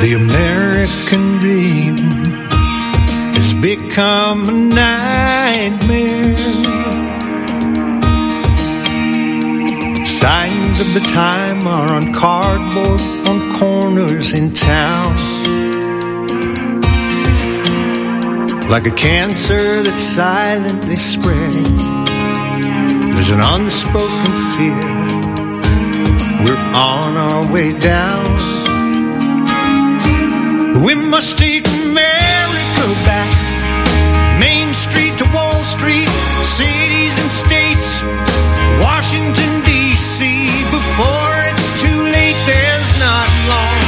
The American dream has become a nightmare. Signs of the time are on cardboard on corners in town. Like a cancer that's silently spreading, there's an unspoken fear. We're on our way down. We must take America back. Main Street to Wall Street, cities and states, Washington, D.C. Before it's too late, there's not long.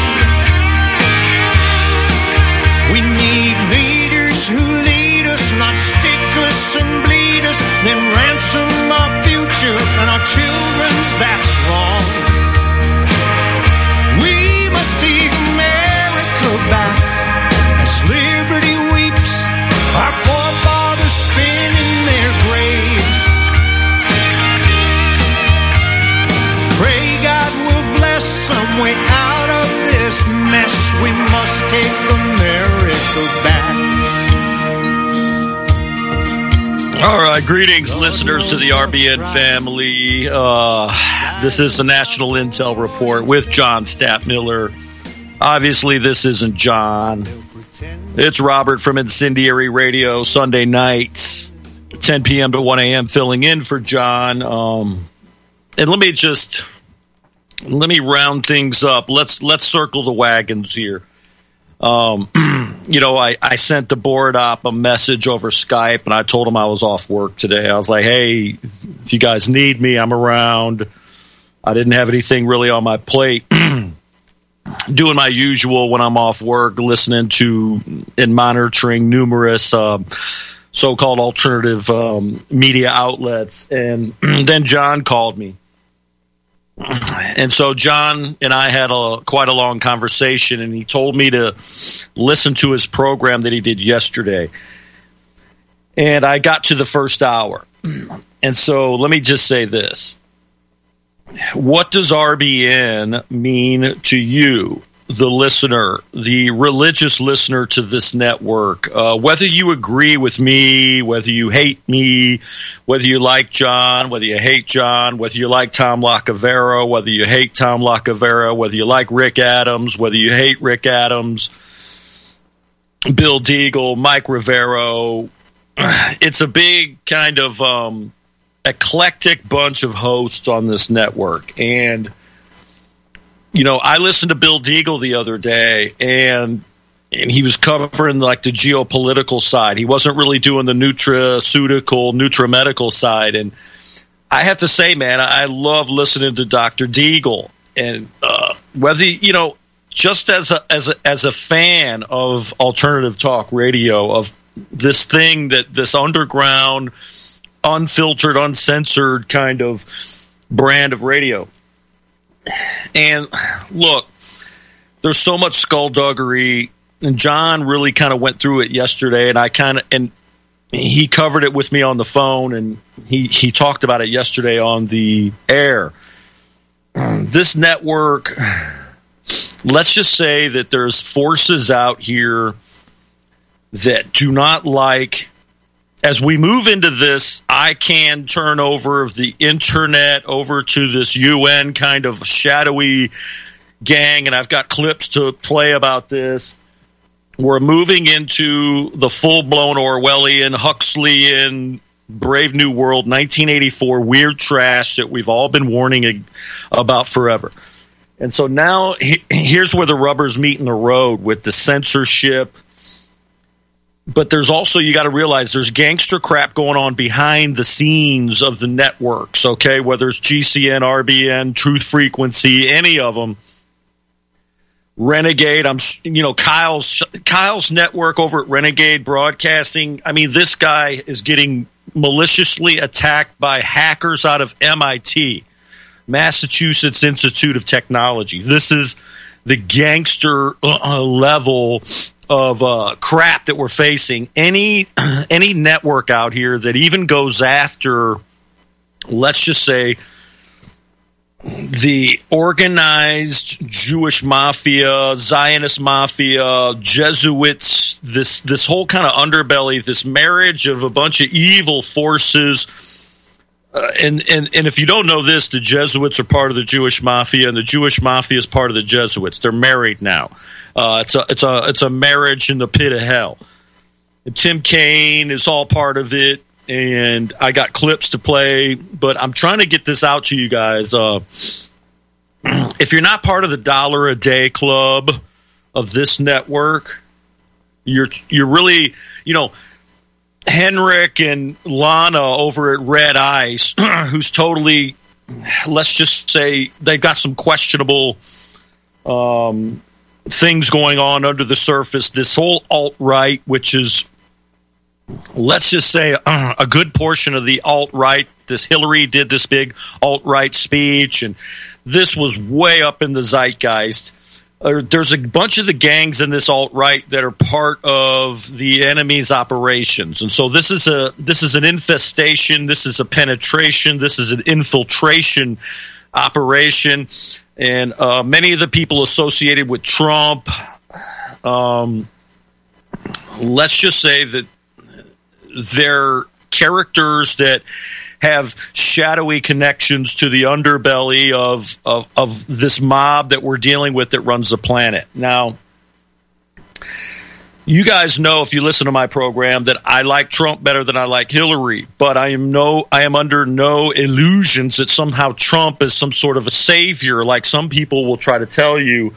We need leaders who lead us, not stick us and bleed us, then ransom our future and our children's, that's wrong. We must take America back as liberty weeps, our forefathers spin in their graves. Pray God will bless some way out of this mess. We must take America back. All right, greetings, listeners to the RBN family. This is the National Intel Report with John Stattmiller. Obviously, this isn't John. It's Robert from Incendiary Radio, Sunday nights, 10 p.m. to 1 a.m., filling in for John. And let me round things up. Let's circle the wagons here. I sent the board op a message over Skype, and I told him I was off work today. I was like, hey, if you guys need me, I'm around. I didn't have anything really on my plate. Doing my usual when I'm off work, listening to and monitoring numerous so-called alternative media outlets. And then John called me. And so John and I had quite a long conversation, and he told me to listen to his program that he did yesterday. And I got to the first hour. And so let me just say this. What does RBN mean to you, the listener, the religious listener to this network? Whether you agree with me, whether you hate me, whether you like John, whether you hate John, whether you like Tom Lacavera, whether you hate Tom Lacavera, whether you like Rick Adams, whether you hate Rick Adams, Bill Deagle, Mike Rivero. It's a big kind of eclectic bunch of hosts on this network. And I listened to Bill Deagle the other day, and he was covering like the geopolitical side. He wasn't really doing the nutramedical side. And I have to say, man, I love listening to Dr. Deagle. And whether just as a fan of alternative talk radio, of this thing, that this underground, unfiltered, uncensored kind of brand of radio. And look, there's so much skullduggery, and John really kind of went through it yesterday, and he covered it with me on the phone, and he talked about it yesterday on the air. This network, let's just say that there's forces out here that do not like. As we move into this, I can turn over the internet over to this UN kind of shadowy gang, and I've got clips to play about this. We're moving into the full-blown Orwellian, Huxleyan, Brave New World, 1984 weird trash that we've all been warning about forever. And so now here's where the rubbers meet in the road with the censorship. But there's also, you got to realize, there's gangster crap going on behind the scenes of the networks, okay? Whether it's GCN, RBN, Truth Frequency, any of them. Renegade, Kyle's network over at Renegade Broadcasting. I mean, this guy is getting maliciously attacked by hackers out of MIT, Massachusetts Institute of Technology. This is the gangster level of crap that we're facing. Any network out here that even goes after, let's just say, the organized Jewish mafia, Zionist mafia, Jesuits, this whole kind of underbelly, this marriage of a bunch of evil forces. And if you don't know this, the Jesuits are part of the Jewish mafia, and the Jewish mafia is part of the Jesuits. They're married now. It's a marriage in the pit of hell. And Tim Kaine is all part of it. And I got clips to play, but I'm trying to get this out to you guys. If you're not part of the $1 a day club of this network, you're really, Henrik and Lana over at Red Ice, who's totally, let's just say, they've got some questionable things going on under the surface. This whole alt-right, which is, let's just say, a good portion of the alt-right. This Hillary did this big alt-right speech, and this was way up in the zeitgeist. There's a bunch of the gangs in this alt-right that are part of the enemy's operations. And so this is an infestation, this is a penetration, this is an infiltration operation. And many of the people associated with Trump, let's just say that they're characters that have shadowy connections to the underbelly of this mob that we're dealing with that runs the planet. Now, you guys know, if you listen to my program, that I like Trump better than I like Hillary, but I am under no illusions that somehow Trump is some sort of a savior, like some people will try to tell you.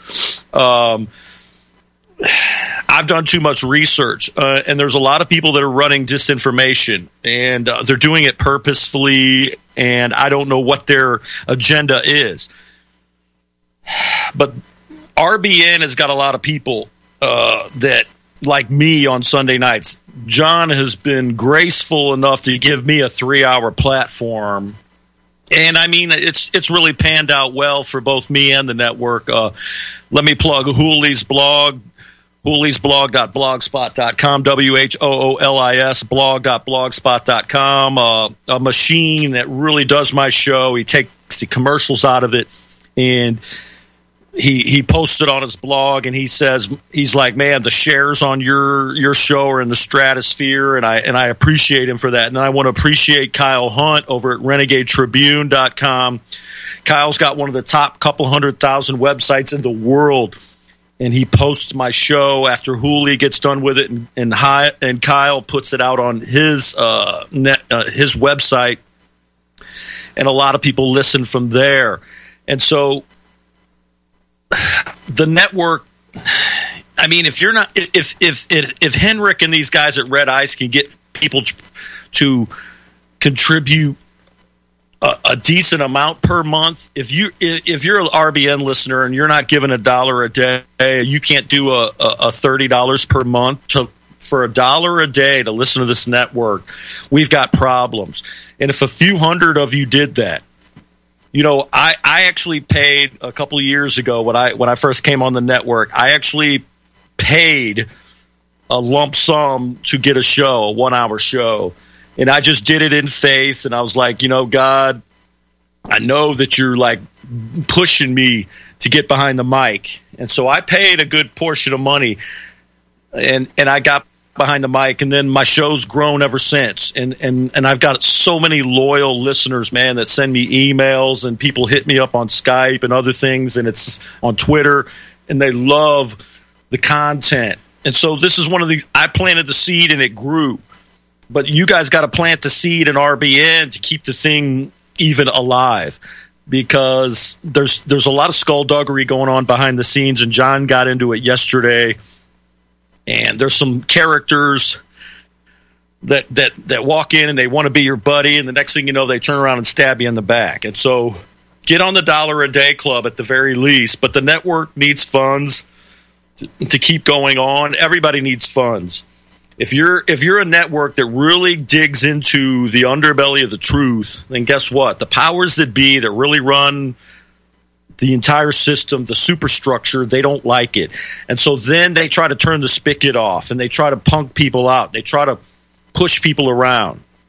I've done too much research, and there's a lot of people that are running disinformation, and they're doing it purposefully, and I don't know what their agenda is. But RBN has got a lot of people that, like me on Sunday nights. John has been graceful enough to give me a 3-hour platform. And I mean, it's really panned out well for both me and the network. Let me plug Hooley's blog. Hooley'sBlog.blogspot.com, WHOOLIS blog.blogspot.com, a machine that really does my show. He takes the commercials out of it, and he posted on his blog, and he says, he's like, man, the shares on your show are in the stratosphere, and I appreciate him for that. And I want to appreciate Kyle Hunt over at RenegadeTribune.com. Kyle's got one of the top couple 100,000 websites in the world. And he posts my show after Hooley gets done with it, and Kyle puts it out on his his website, and a lot of people listen from there. And so the network, I mean, if you're not, if Henrik and these guys at Red Ice can get people to contribute a decent amount per month, if you're an RBN listener and you're not giving $1 a day, you can't do a $30 per month for $1 a day to listen to this network. We've got problems. And if a few hundred of you did that, I actually paid a couple of years ago when I first came on the network. I actually paid a lump sum to get a show, a 1-hour show. And I just did it in faith, and I was like, God, I know that you're like pushing me to get behind the mic. And so I paid a good portion of money, and I got behind the mic, and then my show's grown ever since. And I've got so many loyal listeners, man, that send me emails, and people hit me up on Skype and other things, and it's on Twitter, and they love the content. And so this is one of the, I planted the seed and it grew. But you guys got to plant the seed in RBN to keep the thing even alive, because there's a lot of skullduggery going on behind the scenes, and John got into it yesterday. And there's some characters that walk in and they want to be your buddy, and the next thing you know, they turn around and stab you in the back. And so get on the $1 a day club at the very least. But the network needs funds to keep going on. Everybody needs funds. If you're a network that really digs into the underbelly of the truth, then guess what? The powers that be that really run the entire system, the superstructure, they don't like it. And so then they try to turn the spigot off, and they try to punk people out. They try to push people around.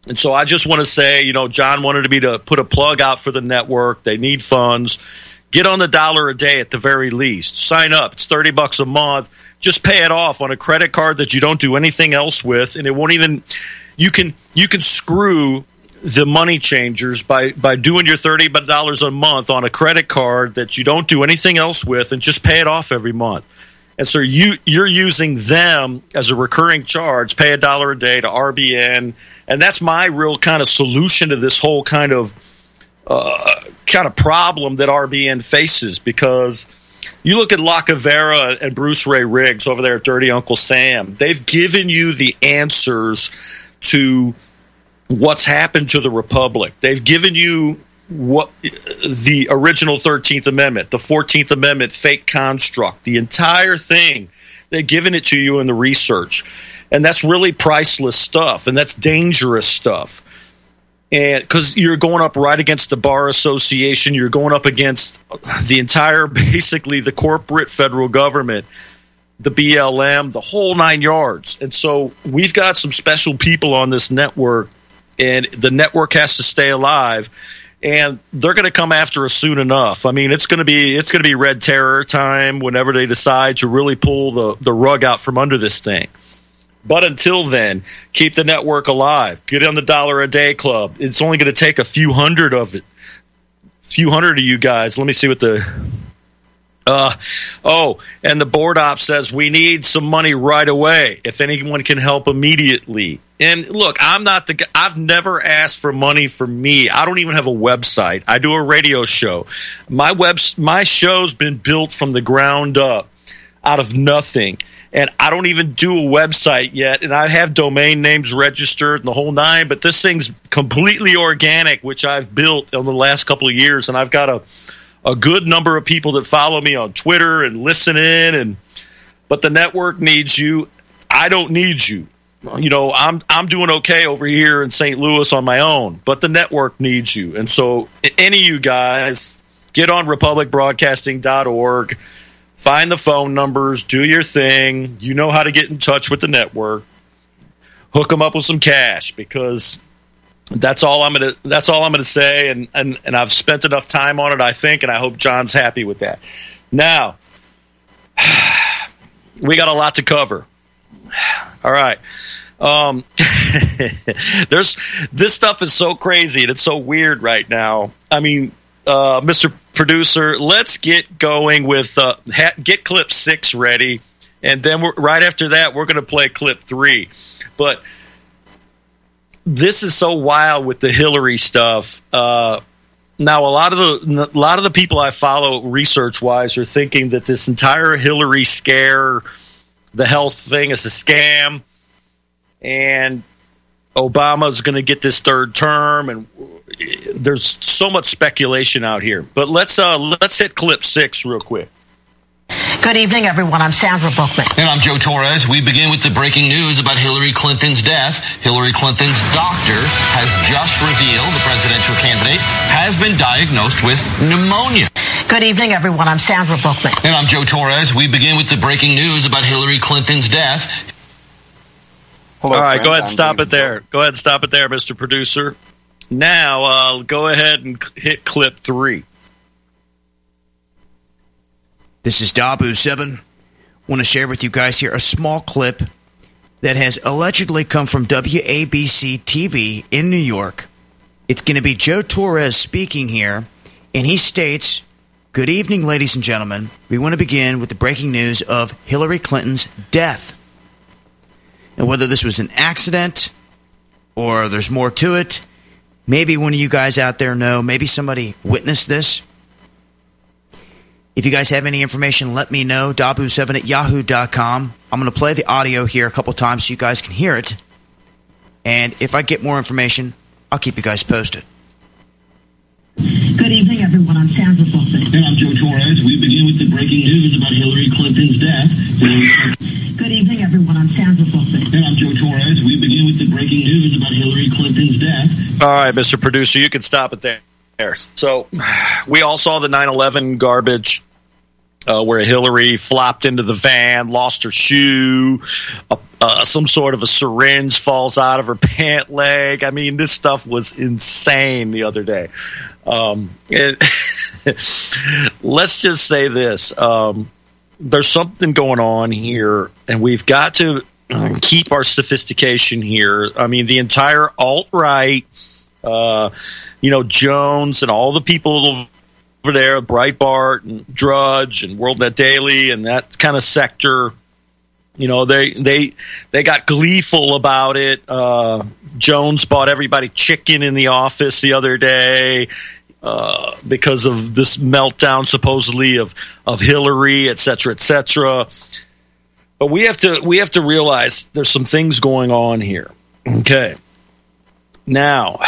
And so I just want to say, John wanted me to put a plug out for the network. They need funds. Get on the $1 a day at the very least. Sign up. It's $30 a month. Just pay it off on a credit card that you don't do anything else with, and it won't even. You can screw the money changers by doing your $30 a month on a credit card that you don't do anything else with, and just pay it off every month. And so you're using them as a recurring charge. Pay $1 a day to RBN, and that's my real kind of solution to this whole kind of problem that RBN faces, because. You look at Lacavera and Bruce Ray Riggs over there at Dirty Uncle Sam. They've given you the answers to what's happened to the Republic. They've given you what the original 13th Amendment, the 14th Amendment fake construct, the entire thing. They've given it to you in the research. And that's really priceless stuff, and that's dangerous stuff. And because you're going up right against the Bar Association, you're going up against the entire, basically the corporate federal government, the BLM, the whole 9 yards. And so we've got some special people on this network, and the network has to stay alive. And they're going to come after us soon enough. I mean, it's going to be red terror time whenever they decide to really pull the rug out from under this thing. But until then, keep the network alive. Get on the $1 a day club. It's only going to take a few hundred of you guys. Let me see what the and the board op says we need some money right away. If anyone can help immediately. And look, I've never asked for money for me. I don't even have a website. I do a radio show. My show's been built from the ground up, out of nothing. And I don't even do a website yet, and I have domain names registered and the whole nine, but this thing's completely organic, which I've built in the last couple of years, and I've got a good number of people that follow me on Twitter and listen in, but the network needs you. I don't need you. I'm doing okay over here in St. Louis on my own, but the network needs you. And so any of you guys, get on republicbroadcasting.org. Find the phone numbers, do your thing. You know how to get in touch with the network. Hook them up with some cash, because that's all I'm gonna say, and I've spent enough time on it, I think, and I hope John's happy with that. Now, we got a lot to cover. All right. This stuff is so crazy and it's so weird right now. I mean, Mr. Producer, let's get going with get clip 6 ready, and then right after that we're going to play clip 3. But this is so wild with the Hillary stuff. Now a lot of the people I follow research wise are thinking that this entire Hillary scare, the health thing, is a scam, and Obama's going to get this third term, and there's so much speculation out here. But let's hit clip 6 real quick. Good evening, everyone. I'm Sandra Bookman. And I'm Joe Torres. We begin with the breaking news about Hillary Clinton's death. Hillary Clinton's doctor has just revealed the presidential candidate has been diagnosed with pneumonia. Good evening, everyone. I'm Sandra Bookman. And I'm Joe Torres. We begin with the breaking news about Hillary Clinton's death. Hello, all right, go ahead and stop it there. Go ahead and stop it there, Mr. Producer. Now, go ahead and hit clip 3. This is Dabu7. Want to share with you guys here a small clip that has allegedly come from WABC TV in New York. It's going to be Joe Torres speaking here, and he states, "Good evening, ladies and gentlemen. We want to begin with the breaking news of Hillary Clinton's death." And whether this was an accident or there's more to it, maybe one of you guys out there know, maybe somebody witnessed this. If you guys have any information, let me know. Dabu7@yahoo.com. I'm going to play the audio here a couple times so you guys can hear it. And if I get more information, I'll keep you guys posted. Good evening, everyone. I'm Sandra Bookman. And I'm Joe Torres. We begin with the breaking news about Hillary Clinton's death. Good evening, everyone. I'm Sandra Bookman. And I'm Joe Torres. We begin with the breaking news about Hillary Clinton's death. All right, Mr. Producer, you can stop it there. So we all saw the 9/11 garbage where Hillary flopped into the van, lost her shoe. some sort of a syringe falls out of her pant leg. I mean, this stuff was insane the other day. Let's just say this. There's something going on here, and we've got to keep our sophistication here. I mean, the entire alt-right, Jones and all the people over there, Breitbart and Drudge and WorldNet Daily and that kind of sector, they got gleeful about it. Jones bought everybody chicken in the office the other day because of this meltdown supposedly of Hillary, et cetera, et cetera. But we have to realize there's some things going on here. Okay. Now,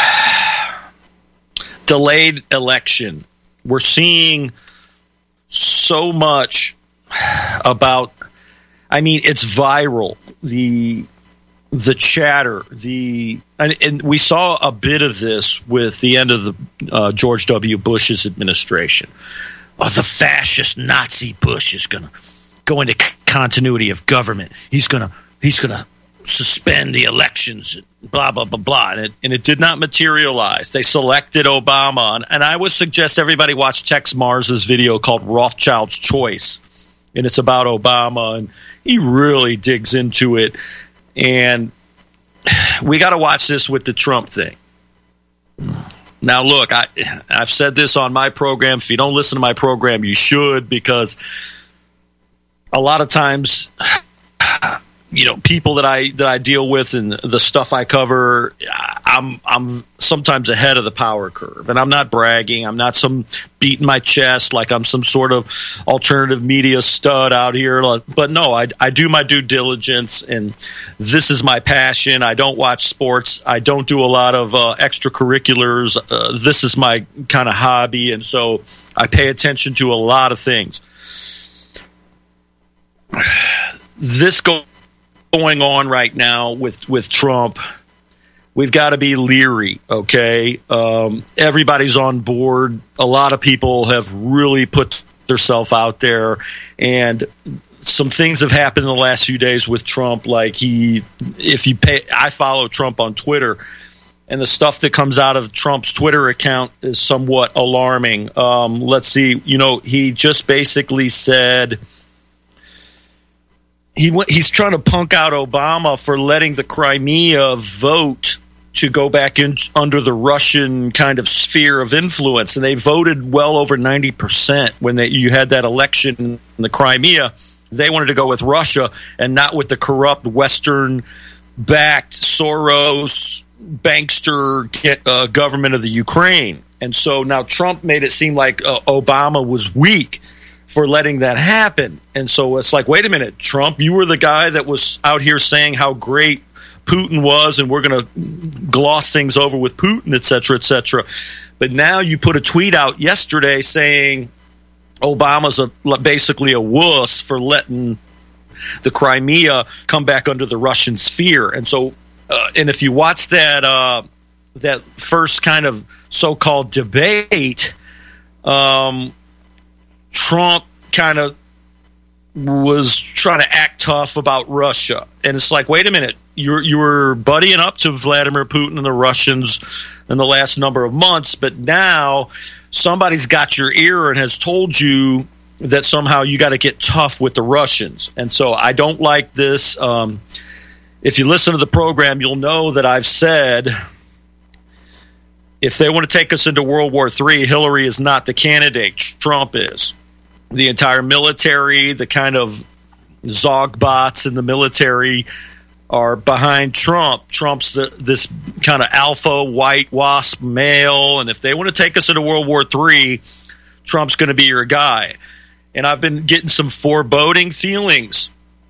delayed election. We're seeing so much about, it's viral. The chatter, and we saw a bit of this with the end of the George W. Bush's administration. The fascist Nazi Bush is going to go into continuity of government. He's going to suspend the elections, blah, blah, blah, blah. And it did not materialize. They selected Obama. And I would suggest everybody watch Tex Mars's video called Rothschild's Choice. And it's about Obama. And he really digs into it. And we got to watch this with the Trump thing. Now, look, I've said this on my program. If you don't listen to my program, you should, because a lot of times, people that I deal with and the stuff I cover, I'm sometimes ahead of the power curve. And I'm not bragging. I'm not beating my chest like I'm some sort of alternative media stud out here. But no, I do my due diligence, and this is my passion. I don't watch sports. I don't do a lot of extracurriculars. This is my kind of hobby, and so I pay attention to a lot of things. This going on right now with Trump, we've got to be leery, okay? Everybody's on board. A lot of people have really put themselves out there, and some things have happened in the last few days with Trump. Like I follow Trump on Twitter, and the stuff that comes out of Trump's Twitter account is somewhat alarming. Let's see. He just basically said he's trying to punk out Obama for letting the Crimea vote to go back in under the Russian kind of sphere of influence. And they voted well over 90% when you had that election in the Crimea. They wanted to go with Russia and not with the corrupt Western-backed Soros bankster government of the Ukraine. And so now Trump made it seem like Obama was weak for letting that happen. And so it's like, wait a minute, Trump, you were the guy that was out here saying how great Putin was, and we're going to gloss things over with Putin, et cetera, et cetera. But now you put a tweet out yesterday saying Obama's basically a wuss for letting the Crimea come back under the Russian sphere. And so, and if you watch that first kind of so-called debate, Trump kind of was trying to act tough about Russia. And it's like, wait a minute, you were buddying up to Vladimir Putin and the Russians in the last number of months, but now somebody's got your ear and has told you that somehow you got to get tough with the Russians. And so I don't like this. If you listen to the program, you'll know that I've said if they want to take us into World War III, Hillary is not the candidate. Trump is. The entire military, the kind of Zogbots in the military are behind Trump. Trump's this kind of alpha white wasp male, and if they want to take us into World War III, Trump's going to be your guy. And I've been getting some foreboding feelings,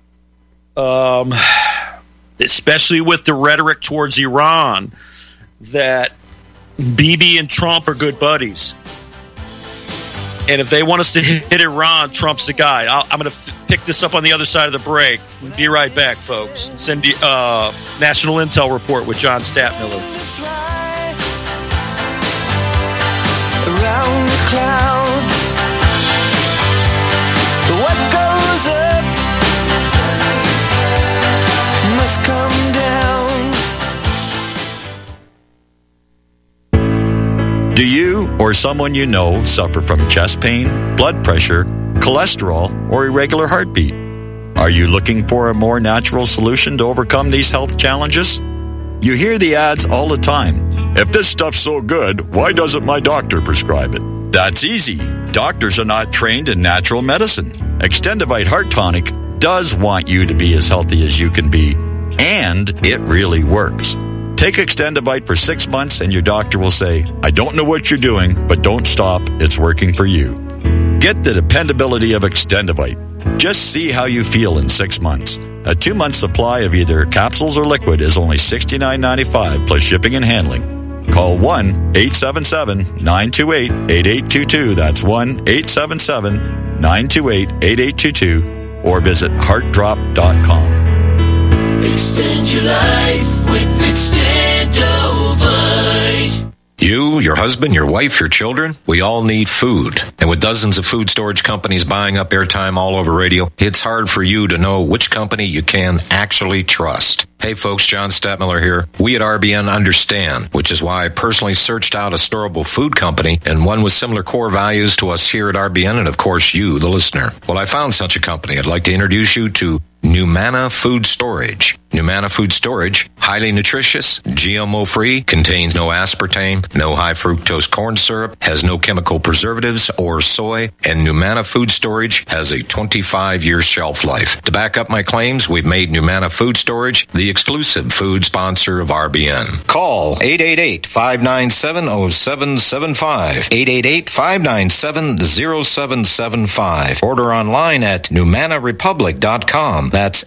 especially with the rhetoric towards Iran, that Bibi and Trump are good buddies. And if they want us to hit Iran, Trump's the guy. I'm going to pick this up on the other side of the break. Be right back, folks. Send you National Intel Report with John Stadtmiller. Around the clouds, what goes up Do you or someone you know suffer from chest pain, blood pressure, cholesterol, or irregular heartbeat? Are you looking for a more natural solution to overcome these health challenges? You hear the ads all the time. If this stuff's so good, why doesn't my doctor prescribe it? That's easy. Doctors are not trained in natural medicine. Extendivite Heart Tonic does want you to be as healthy as you can be, and it really works. Take Extendivite for 6 months and your doctor will say, I don't know what you're doing, but don't stop. It's working for you. Get the dependability of Extendivite. Just see how you feel in 6 months. A 2-month supply of either capsules or liquid is only $69.95 plus shipping and handling. Call 1-877-928-8822. That's 1-877-928-8822 or visit heartdrop.com. Extend your life with Extendovite. You, your husband, your wife, your children, we all need food. And with dozens of food storage companies buying up airtime all over radio, it's hard for you to know which company you can actually trust. Hey folks, John Stadtmiller here. We at RBN understand, which is why I personally searched out a storable food company and one with similar core values to us here at RBN and of course you, the listener. Well, I found such a company. I'd like to introduce you to Numana Food Storage. Numana Food Storage, highly nutritious, GMO-free, contains no aspartame, no high-fructose corn syrup, has no chemical preservatives or soy, and Numana Food Storage has a 25-year shelf life. To back up my claims, we've made Numana Food Storage the exclusive food sponsor of RBN. Call 888-597-0775, 888-597-0775. Order online at NumanaRepublic.com. That's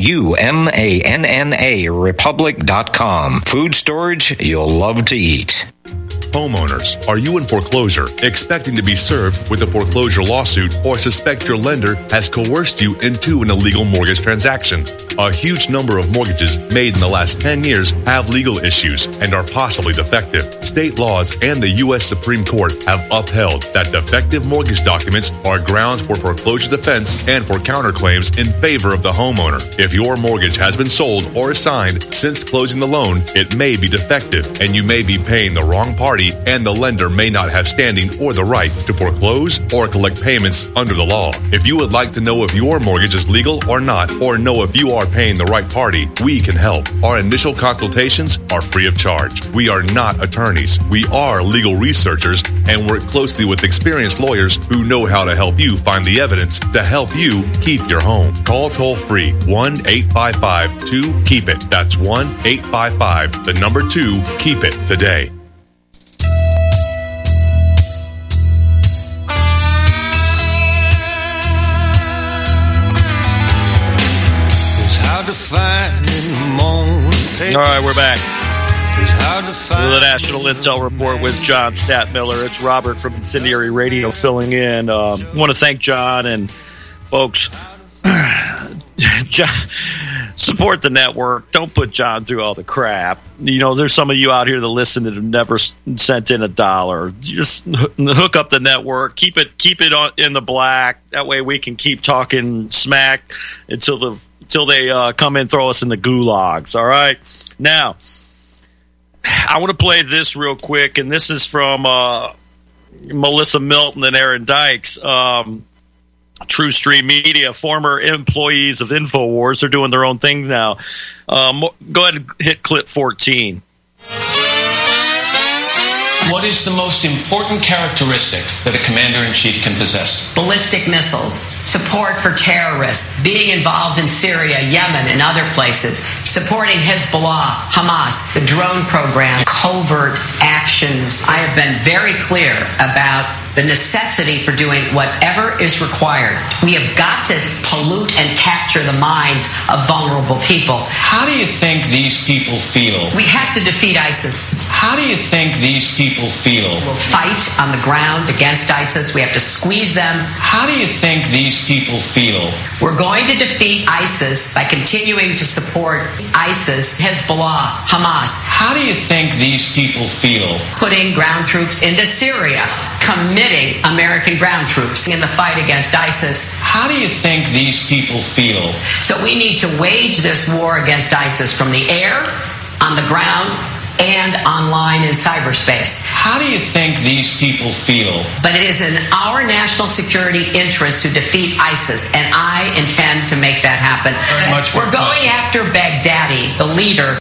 NUMANNA Republic.com. Food storage you'll love to eat. Homeowners, are you in foreclosure, expecting to be served with a foreclosure lawsuit, or suspect your lender has coerced you into an illegal mortgage transaction? A huge number of mortgages made in the last 10 years have legal issues and are possibly defective. State laws and the U.S. Supreme Court have upheld that defective mortgage documents are grounds for foreclosure defense and for counterclaims in favor of the homeowner. If your mortgage has been sold or assigned since closing the loan, it may be defective and you may be paying the wrong party, and the lender may not have standing or the right to foreclose or collect payments under the law. If you would like to know if your mortgage is legal or not, or know if you are paying the right party, we can help. Our initial consultations are free of charge. We are not attorneys. We are legal researchers and work closely with experienced lawyers who know how to help you find the evidence to help you keep your home. Call toll-free 1-855-2-KEEP-IT. That's 1-855-2-KEEP-IT today. All right, we're back. The National Intel Report with John Stadtmiller. It's Robert from Incendiary Radio filling in. I want to thank John and folks. John, support the network. Don't put John through all the crap. You know, there's some of you out here that listen that have never sent in $1. Just hook up the network. Keep it in the black. That way we can keep talking smack until they come in and throw us in the gulags. All right. Now, I want to play this real quick, and this is from Melissa Milton and Aaron Dykes. True Stream Media, former employees of InfoWars, are doing their own thing now. Go ahead and hit clip 14. What is the most important characteristic that a commander-in-chief can possess? Ballistic missiles, support for terrorists, being involved in Syria, Yemen, and other places, supporting Hezbollah, Hamas, the drone program, covert actions. I have been very clear about the necessity for doing whatever is required. We have got to pollute and capture the minds of vulnerable people. How do you think these people feel? We have to defeat ISIS. How do you think these people feel? We'll fight on the ground against ISIS. We have to squeeze them. How do you think these people feel? We're going to defeat ISIS by continuing to support ISIS, Hezbollah, Hamas. How do you think these people feel? Putting ground troops into Syria. Committing American ground troops in the fight against ISIS. How do you think these people feel? So we need to wage this war against ISIS from the air, on the ground, and online in cyberspace. How do you think these people feel? But it is in our national security interest to defeat ISIS, and I intend to make that happen. Very much. We're going after Baghdadi, the leader.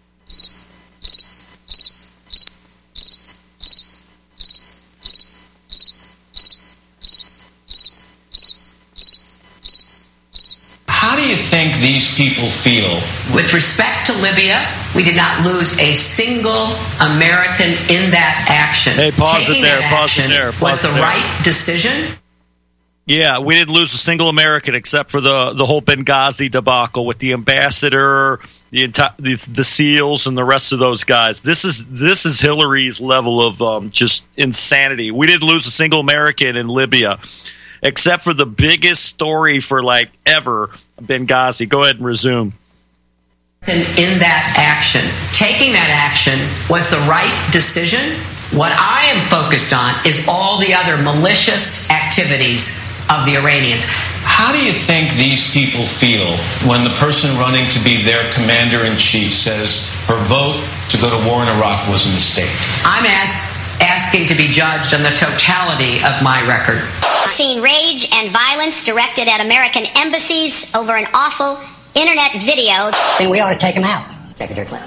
How do you think these people feel? With respect to Libya, we did not lose a single American in that action. Hey, pause Taking it there, that pause it action there, pause was the it there. right decision. Yeah, we didn't lose a single American except for the whole Benghazi debacle with the ambassador, the SEALs, and the rest of those guys. This is Hillary's level of just insanity. We didn't lose a single American in Libya, except for the biggest story for like ever, Benghazi. Go ahead and resume. In that action, taking that action was the right decision. What I am focused on is all the other malicious activities of the Iranians. How do you think these people feel when the person running to be their commander-in-chief says her vote to go to war in Iraq was a mistake? I'm asking to be judged on the totality of my record. Seen rage and violence directed at American embassies over an awful internet video. Then we ought to take him out, Secretary Clinton.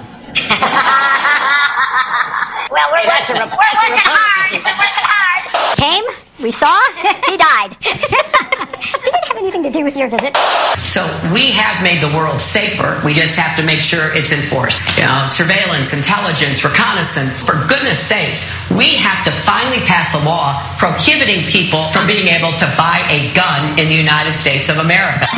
Well, we're working hard. We're working hard. Came, we saw, he died. Did it have anything to do with your visit? So we have made the world safer. We just have to make sure it's enforced. Surveillance, intelligence, reconnaissance. For goodness sakes, we have to finally pass a law prohibiting people from being able to buy a gun in the United States of America.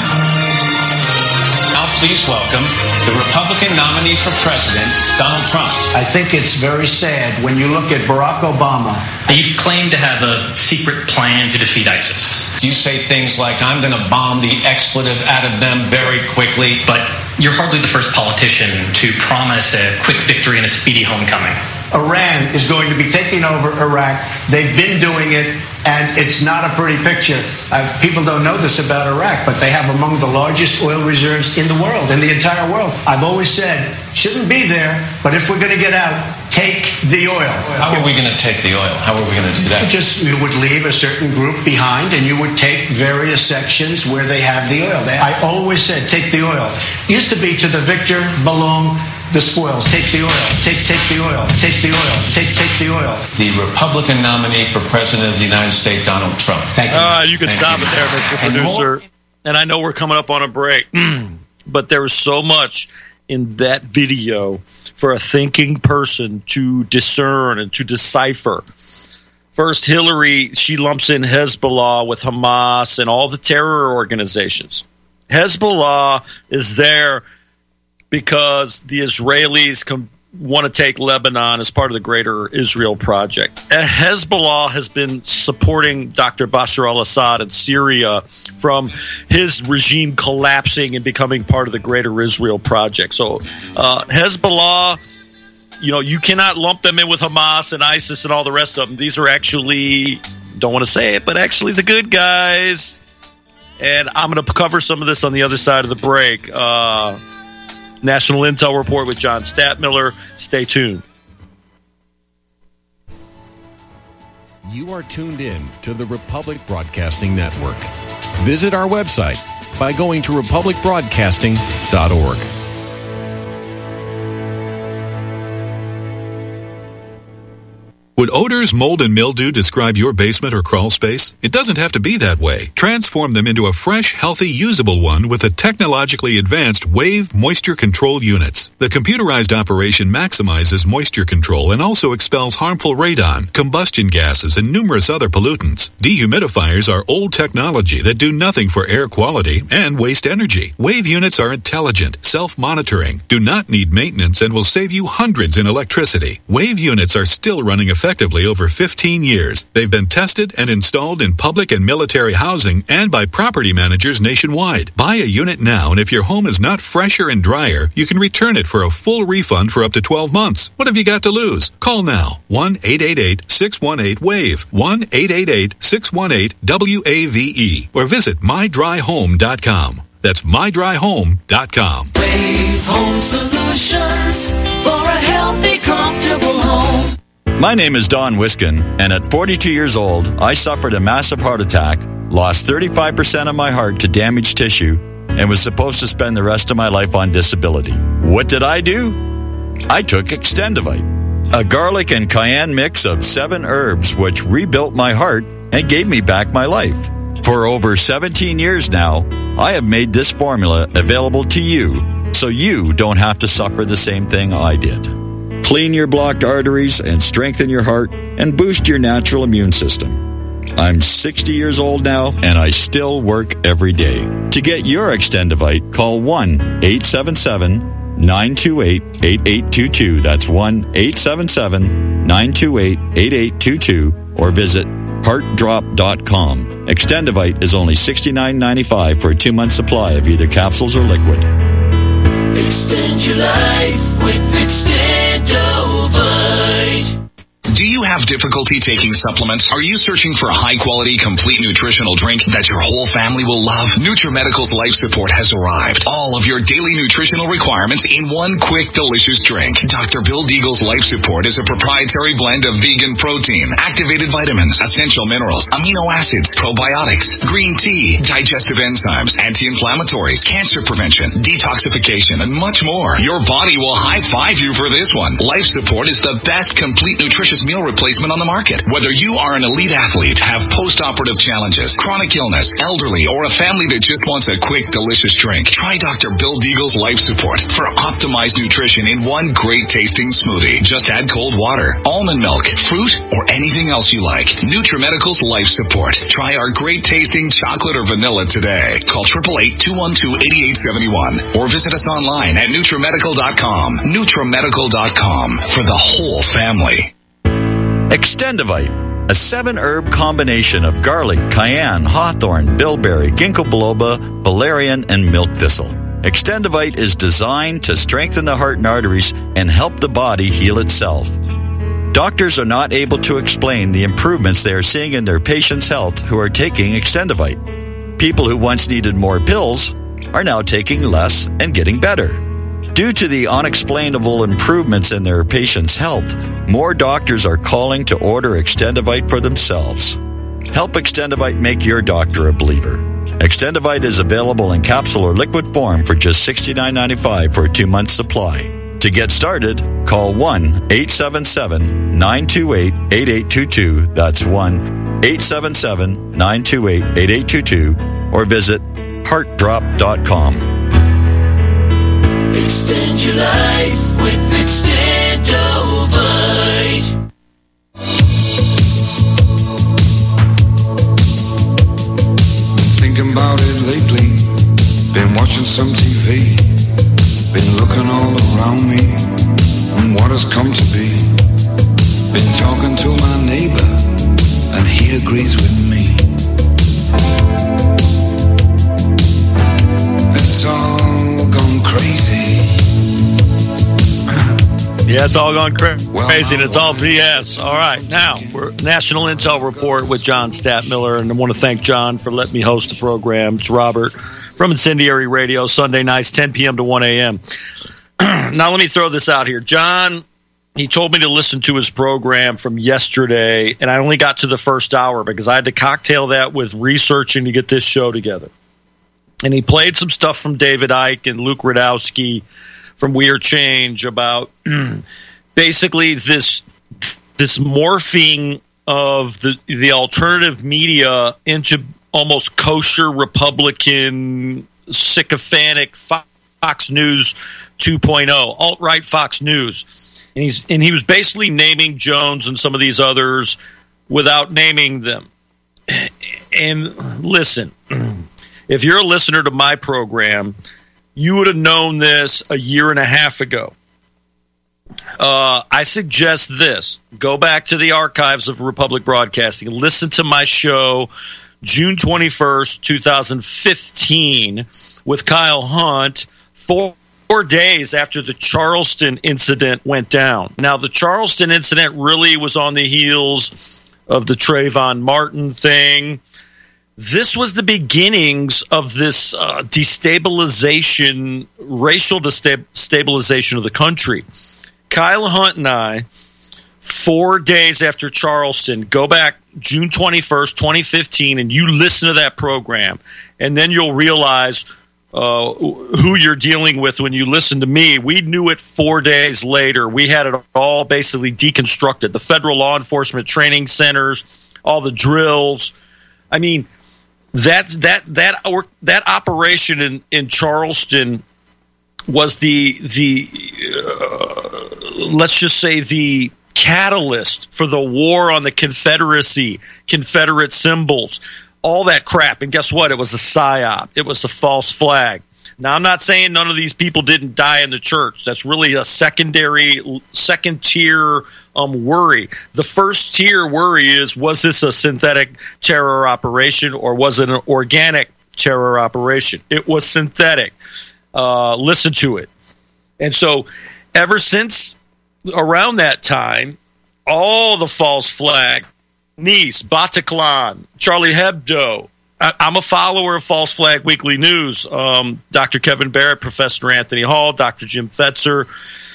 Now please welcome the Republican nominee for president, Donald Trump. I think it's very sad when you look at Barack Obama. You've claimed to have a secret plan to defeat ISIS. You say things like, I'm going to bomb the expletive out of them very quickly. But you're hardly the first politician to promise a quick victory and a speedy homecoming. Iran is going to be taking over Iraq. They've been doing it, and it's not a pretty picture. People don't know this about Iraq, but they have among the largest oil reserves in the world, in the entire world. I've always said, shouldn't be there, but if we're going to get out, take the oil. How are we going to take the oil? How are we going to do that? You would leave a certain group behind, and you would take various sections where they have the oil. I always said, take the oil. Used to be to the victor belong the spoils. Take the oil. Take the oil. Take the oil. Take the oil. The Republican nominee for president of the United States, Donald Trump. Thank you. You can stop it there, Mr. Producer. And I know we're coming up on a break, but there was so much in that video for a thinking person to discern and to decipher. First, Hillary, she lumps in Hezbollah with Hamas and all the terror organizations. Hezbollah is there because the Israelis want to take Lebanon as part of the greater Israel project. Hezbollah has been supporting Dr. Bashar al-Assad in Syria from his regime collapsing and becoming part of the greater Israel project. So Hezbollah, you cannot lump them in with Hamas and ISIS and all the rest of them. These are actually, don't want to say it, but actually the good guys. And I'm going to cover some of this on the other side of the break. National Intel Report with John Stadtmiller. Stay tuned. You are tuned in to the Republic Broadcasting Network. Visit our website by going to republicbroadcasting.org. Would odors, mold, and mildew describe your basement or crawl space? It doesn't have to be that way. Transform them into a fresh, healthy, usable one with the technologically advanced Wave Moisture Control Units. The computerized operation maximizes moisture control and also expels harmful radon, combustion gases, and numerous other pollutants. Dehumidifiers are old technology that do nothing for air quality and waste energy. Wave units are intelligent, self-monitoring, do not need maintenance, and will save you hundreds in electricity. Wave units are still running effectively over 15 years. They've been tested and installed in public and military housing and by property managers nationwide. Buy a unit now, and if your home is not fresher and drier, you can return it for a full refund for up to 12 months. What have you got to lose? Call now. 1-888-618-WAVE. 1-888-618-WAVE. Or visit mydryhome.com. That's mydryhome.com. Wave Home Solutions for a healthy, comfortable home. My name is Don Wiskin, and at 42 years old, I suffered a massive heart attack, lost 35% of my heart to damaged tissue, and was supposed to spend the rest of my life on disability. What did I do? I took Extendivite, a garlic and cayenne mix of 7 herbs which rebuilt my heart and gave me back my life. For over 17 years now, I have made this formula available to you so you don't have to suffer the same thing I did. Clean your blocked arteries and strengthen your heart and boost your natural immune system. I'm 60 years old now and I still work every day. To get your Extendivite, call 1-877-928-8822. That's 1-877-928-8822 or visit heartdrop.com. Extendivite is only $69.95 for a 2-month supply of either capsules or liquid. Extend your life with Extendovite. Do you have difficulty taking supplements? Are you searching for a high-quality, complete nutritional drink that your whole family will love? NutriMedical's Life Support has arrived. All of your daily nutritional requirements in one quick, delicious drink. Dr. Bill Deagle's Life Support is a proprietary blend of vegan protein, activated vitamins, essential minerals, amino acids, probiotics, green tea, digestive enzymes, anti-inflammatories, cancer prevention, detoxification, and much more. Your body will high-five you for this one. Life Support is the best complete nutritious meal replacement on the market. Whether you are an elite athlete, have post-operative challenges, chronic illness, elderly, or a family that just wants a quick, delicious drink, try Dr. Bill Deagle's Life Support for optimized nutrition in one great tasting smoothie. Just add cold water, almond milk, fruit, or anything else you like. NutriMedical's Life Support. Try our great tasting chocolate or vanilla today. Call 888-212-8871 or visit us online at NutriMedical.com. NutriMedical.com for the whole family. Extendivite, a 7-herb combination of garlic, cayenne, hawthorn, bilberry, ginkgo biloba, valerian, and milk thistle. Extendivite is designed to strengthen the heart and arteries and help the body heal itself. Doctors are not able to explain the improvements they are seeing in their patients' health who are taking Extendivite. People who once needed more pills are now taking less and getting better. Due to the unexplainable improvements in their patients' health, more doctors are calling to order Extendivite for themselves. Help Extendivite make your doctor a believer. Extendivite is available in capsule or liquid form for just $69.95 for a 2-month supply. To get started, call 1-877-928-8822. That's 1-877-928-8822 or visit heartdrop.com. Extend your life with Extendovite. Thinking about it lately. Been watching some TV. Been looking all around me and what has come to be. Been talking to my neighbor and he agrees with me. It's all gone crazy. Yeah, it's all gone crazy, and it's all BS. All right, now, we're National Intel Report with John Stadtmiller, and I want to thank John for letting me host the program. It's Robert from Incendiary Radio, Sunday nights, 10 p.m. to 1 a.m. Now, let me throw this out here. John, he told me to listen to his program from yesterday, and I only got to the first hour because I had to cocktail that with researching to get this show together. And he played some stuff from David Icke and Luke Rudkowski from Weird Change about basically this morphing of the alternative media into almost kosher Republican sycophantic Fox News 2.0, alt-right Fox News. And he was basically naming Jones and some of these others without naming them. And listen, if you're a listener to my program, you would have known this a year and a half ago. I suggest this. Go back to the archives of Republic Broadcasting. Listen to my show, June 21st, 2015, with Kyle Hunt, 4 days after the Charleston incident went down. Now, the Charleston incident really was on the heels of the Trayvon Martin thing. this was the beginnings of this destabilization, racial destabilization of the country. Kyle Hunt and I, 4 days after Charleston, go back June 21st, 2015, and you listen to that program, and then you'll realize who you're dealing with when you listen to me. We knew it 4 days later. We had it all basically deconstructed. The federal law enforcement training centers, all the drills. I mean, that operation in Charleston was the let's just say the catalyst for the war on the Confederacy, Confederate symbols, all that crap. And guess what? It was a psyop. It was a false flag. Now, I'm not saying none of these people didn't die in the church. That's really a second tier worry. The first tier worry is, was this a synthetic terror operation or was it an organic terror operation? It was synthetic. Listen to it. And so ever since around that time, all the false flag, Nice, Bataclan, Charlie Hebdo. I'm a follower of False Flag Weekly News. Dr. Kevin Barrett, Professor Anthony Hall, Dr. Jim Fetzer.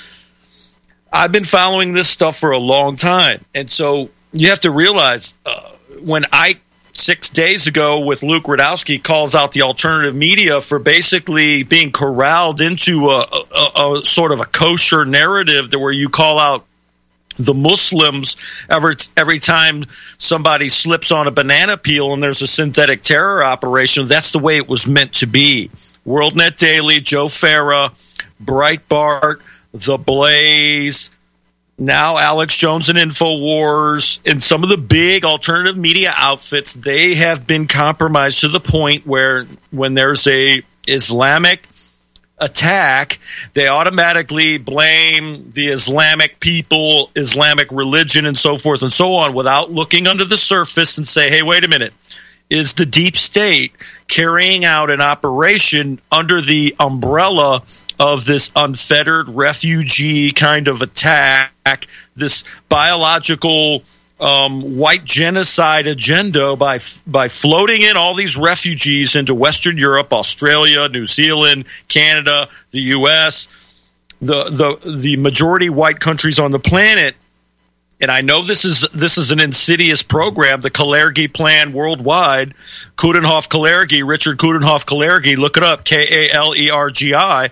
I've been following this stuff for a long time. And so you have to realize when Ike 6 days ago with Luke Rudkowski calls out the alternative media for basically being corralled into a sort of a kosher narrative where you call out the Muslims every time somebody slips on a banana peel and there's a synthetic terror operation. That's the way it was meant to be. WorldNet Daily, Joe Farah, Breitbart, The Blaze, now Alex Jones and InfoWars, and some of the big alternative media outfits, they have been compromised to the point where when there's a Islamic attack, they automatically blame the Islamic people, Islamic religion, and so forth and so on without looking under the surface and say, hey, wait a minute. Is the deep state carrying out an operation under the umbrella of this unfettered refugee kind of attack, this biological white genocide agenda by floating in all these refugees into Western Europe, Australia, New Zealand, Canada, the U.S., the majority white countries on the planet. And I know this is an insidious program, the Kalergi Plan worldwide, Coudenhove-Kalergi, Richard Coudenhove-Kalergi, look it up, Kalergi.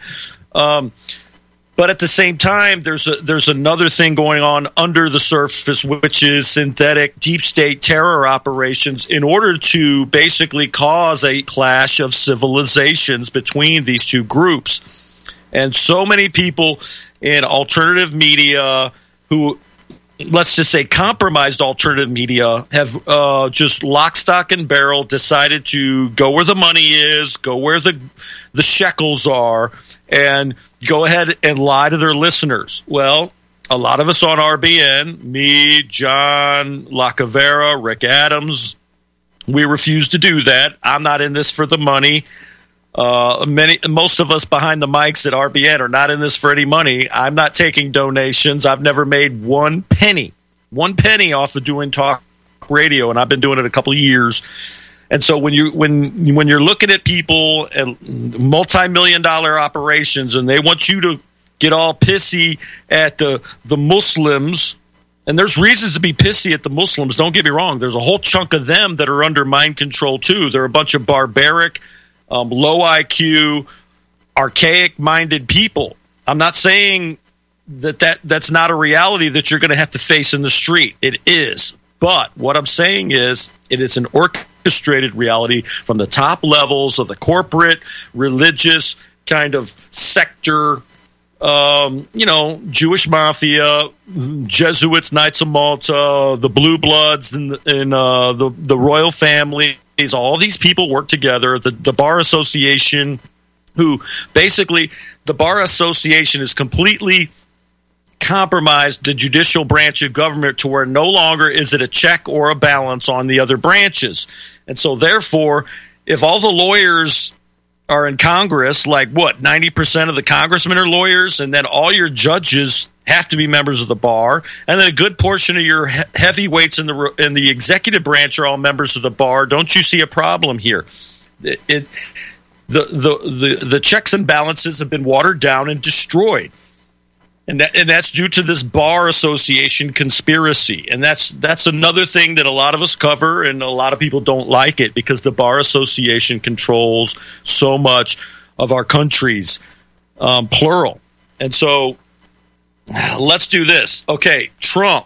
But at the same time, there's another thing going on under the surface, which is synthetic deep state terror operations in order to basically cause a clash of civilizations between these two groups. And so many people in alternative media who, let's just say compromised alternative media, have just lock, stock, and barrel decided to go where the money is, go where the shekels are, and go ahead and lie to their listeners. Well, a lot of us on RBN, me, John Lacavera, Rick Adams, we refuse to do that. I'm not in this for the money. Most of us behind the mics at RBN are not in this for any money. I'm not taking donations. I've never made one penny off of doing talk radio, and I've been doing it a couple of years. And so when you're looking at people and multi-million-dollar operations, and they want you to get all pissy at the Muslims, and there's reasons to be pissy at the Muslims. Don't get me wrong. There's a whole chunk of them that are under mind control too. They're a bunch of barbaric, low IQ, archaic-minded people. I'm not saying that's not a reality that you're going to have to face in the street. It is. But what I'm saying is it is an orchestrated reality from the top levels of the corporate, religious kind of sector, Jewish mafia, Jesuits, Knights of Malta, the Blue Bloods, and the royal families. All these people work together. The Bar Association, who basically the Bar Association is completely compromised the judicial branch of government to where no longer is it a check or a balance on the other branches. And so therefore, if all the lawyers are in Congress, like what, 90% of the congressmen are lawyers, and then all your judges have to be members of the bar, and then a good portion of your heavyweights in the executive branch are all members of the bar. Don't you see a problem here? The checks and balances have been watered down and destroyed. And that's due to this bar association conspiracy. And that's another thing that a lot of us cover, and a lot of people don't like it because the bar association controls so much of our countries, plural. And so let's do this. Okay, Trump,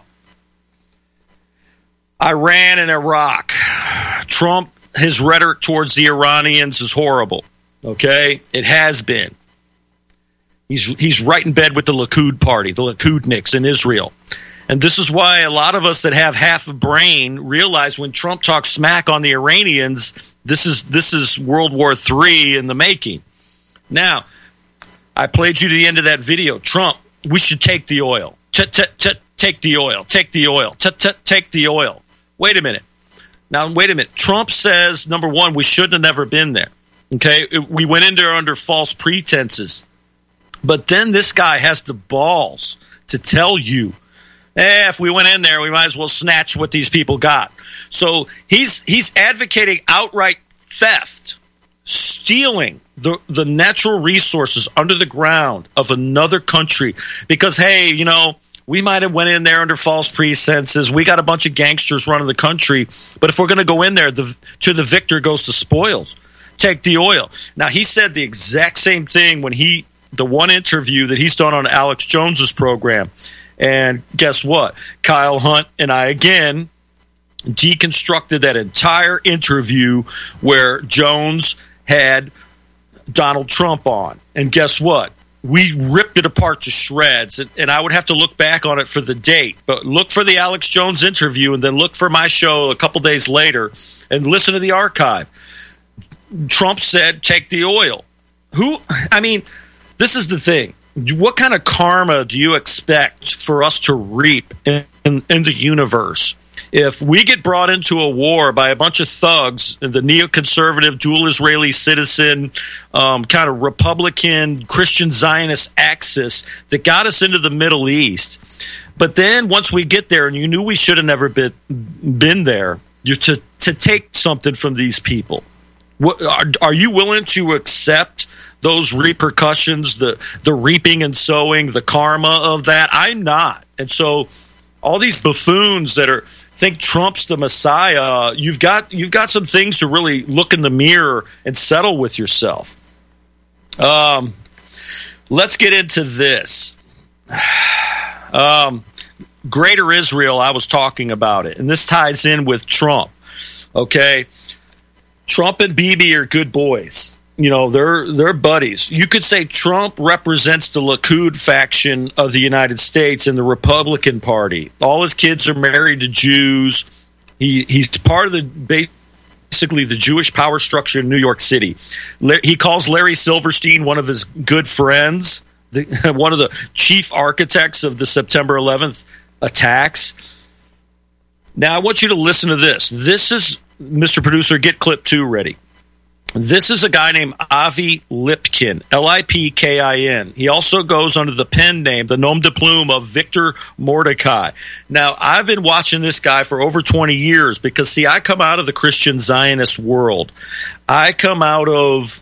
Iran and Iraq. Trump, his rhetoric towards the Iranians is horrible. Okay, it has been. He's right in bed with the Likud party, the Likudniks in Israel. And this is why a lot of us that have half a brain realize when Trump talks smack on the Iranians, this is World War III in the making. Now, I played you to the end of that video. Trump, we should take the oil. Take the oil. Take the oil. Take the oil. Wait a minute. Now, wait a minute. Trump says, number one, we shouldn't have never been there. Okay? We went in there under false pretenses. But then this guy has the balls to tell you, if we went in there, we might as well snatch what these people got. So he's advocating outright theft, stealing the natural resources under the ground of another country. Because, hey, we might have went in there under false pretenses. We got a bunch of gangsters running the country. But if we're going to go in there, to the victor goes the spoils. Take the oil. Now, he said the exact same thing when the one interview that he's done on Alex Jones's program. And guess what? Kyle Hunt and I, again, deconstructed that entire interview where Jones had Donald Trump on. And guess what? We ripped it apart to shreds. And I would have to look back on it for the date. But look for the Alex Jones interview and then look for my show a couple days later and listen to the archive. Trump said, take the oil. This is the thing. What kind of karma do you expect for us to reap in the universe if we get brought into a war by a bunch of thugs, the neoconservative, dual Israeli citizen, kind of Republican, Christian Zionist axis that got us into the Middle East? But then once we get there, and you knew we should have never been there, you're to take something from these people. Are you willing to accept those repercussions, the reaping and sowing, the karma of that? I'm not. And so all these buffoons that think Trump's the Messiah, you've got some things to really look in the mirror and settle with yourself. Let's get into this. Greater Israel, I was talking about it, and this ties in with Trump. Okay? Trump and Bibi are good boys. They're buddies. You could say Trump represents the Likud faction of the United States in the Republican Party. All his kids are married to Jews. He's part of basically the Jewish power structure in New York City. He calls Larry Silverstein one of his good friends, one of the chief architects of the September 11th attacks. Now, I want you to listen to this. This is, Mr. Producer, get clip 2 ready. This is a guy named Avi Lipkin, Lipkin. He also goes under the pen name, the nom de plume of Victor Mordecai. Now, I've been watching this guy for over 20 years because, see, I come out of the Christian Zionist world. I come out of